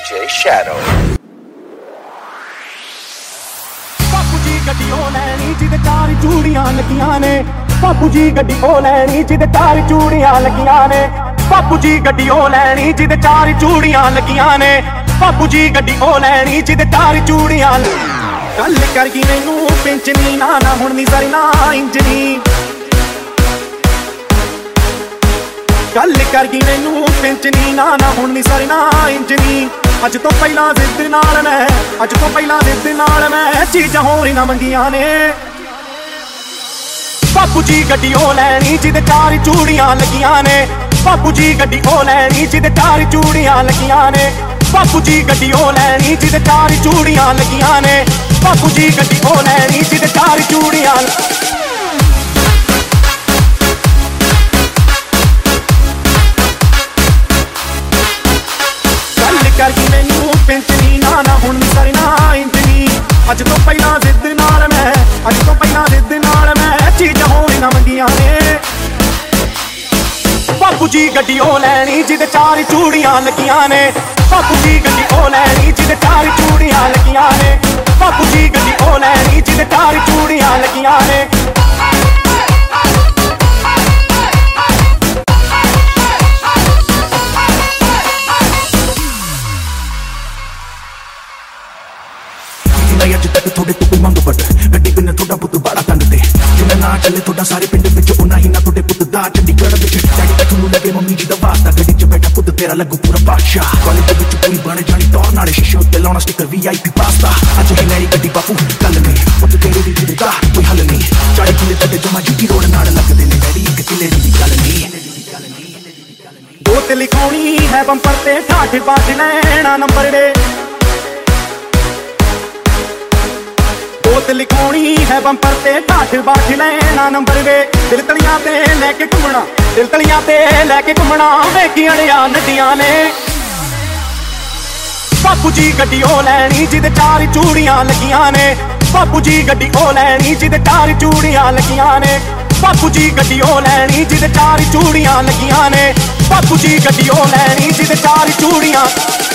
DJ Shadow। बापू जी गड्डी ओ लैनी जिदे चार चूड़ियां लगियां ने। बापू जी गड्डी ओ लैनी जिदे चार चूड़ियां लगियां ने। बापू जी गड्डी ओ लैनी जिदे चार चूड़ियां लगियां ने। बापू जी गड्डी ओ लैनी जिदे चार चूड़ियां। गल करगी मैनू पिंचनी ना ना हुण नी सरी ना इंजनी। गल करगी मैनू पिंचनी ना ना हुण नी सरी ना इंजनी। अज तो पहला जिद नाल मैं चीजां होर ना मंगियां ने। बापू जी गड्डी ओ लैनी जिदे चार चूड़ियां लगियां ने। बापू जी गड्डी ओ लैनी जिदे चार चूड़ियां लगियां ने। बापू जी गड्डी ओ लैनी जिदे चार चूड़ियां लगियां ने। बापू जी गड्डी ओ लैनी जिदे चार चूड़ियां। करगी मैनू पिंचनी ना ना हुण नी सरी ना इंजनी। अज तो पहला जिद नाल मैं चीजां होर ना मंगियां ने। बापू जी गड्डी ओ लैनी जिदे चार चूड़ियां लगियां ने। बापू जी गड्डी ओ लैनी जिदे चार चूड़ियां लगियां ने। बापू जी गड्डी ओ लैनी जिदे चार चूड़ियां लगियां ने। अज तक थोड़े तो कोई मंग बट गड्डी बिना थोड़ा पुत बड़ा तंग ते जिन्ना ना चले थोड़ा सारे पिंड विच उना ही ना थोड़े पुत दा चंडीगढ़ विच डैडी तक नू लगे मम्मी जी दा वास्ता गड्डी च बैठा पुत तेरा लगू पूरा बादशाह। कॉलेज दे विच पूरी बन जानी टॉर नाले शीशे उत्ते लाउणा स्टिकर VIP पास्ता। अज ही मेरी गड्डी बापू कल नहीं पुत तेरे दी जिद दा कोई हल नहीं। 40 किले तक जमा जुटी रोड नाल लगदे ने डैडी एक किले दी गल नहीं। दो ते लिखाउणी है बंपर ते ठाठ बाज लेना नंबर दे। बोत लिखाउणी है बंपर ते ठाठ बाज लेना नंबर वे। दिल तलियां ते लैके घुमना वेखियां नदियां ने। बापू जी गड्डी ओ लैनी जिदे चार चूड़ियां लगियां ने। बापू जी गड्डी ओ लैनी जिदे चार चूड़ियां लगियां ने। बापू जी गड्डी ओ लैनी जिदे चार चूड़ियां लगियां ने। बापू जी गड्डी ओ लैनी जिदे चार चूड़ियां।